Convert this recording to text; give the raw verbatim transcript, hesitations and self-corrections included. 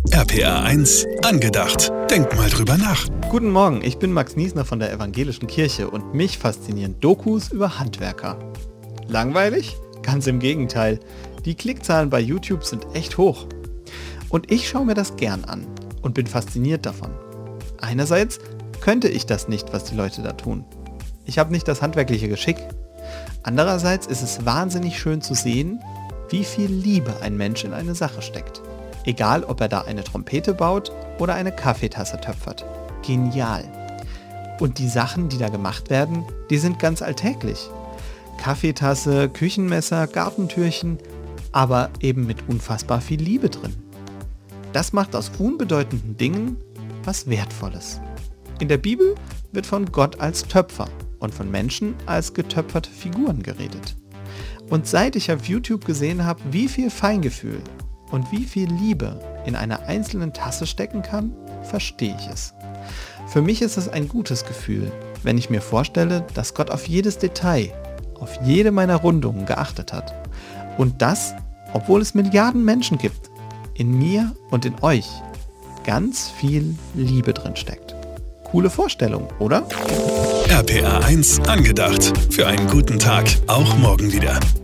R P R eins angedacht. Denk mal drüber nach. Guten Morgen, ich bin Max Niesner von der Evangelischen Kirche und mich faszinieren Dokus über Handwerker. Langweilig? Ganz im Gegenteil. Die Klickzahlen bei YouTube sind echt hoch. Und ich schaue mir das gern an und bin fasziniert davon. Einerseits könnte ich das nicht, was die Leute da tun. Ich habe nicht das handwerkliche Geschick. Andererseits ist es wahnsinnig schön zu sehen, wie viel Liebe ein Mensch in eine Sache steckt. Egal, ob er da eine Trompete baut oder eine Kaffeetasse töpfert. Genial. Und die Sachen, die da gemacht werden, die sind ganz alltäglich. Kaffeetasse, Küchenmesser, Gartentürchen, aber eben mit unfassbar viel Liebe drin. Das macht aus unbedeutenden Dingen was Wertvolles. In der Bibel wird von Gott als Töpfer und von Menschen als getöpferte Figuren geredet. Und seit ich auf YouTube gesehen habe, wie viel Feingefühl und wie viel Liebe in einer einzelnen Tasse stecken kann, verstehe ich es. Für mich ist es ein gutes Gefühl, wenn ich mir vorstelle, dass Gott auf jedes Detail, auf jede meiner Rundungen geachtet hat. Und das, obwohl es Milliarden Menschen gibt, in mir und in euch ganz viel Liebe drin steckt. Coole Vorstellung, oder? R P R eins angedacht. Für einen guten Tag, auch morgen wieder.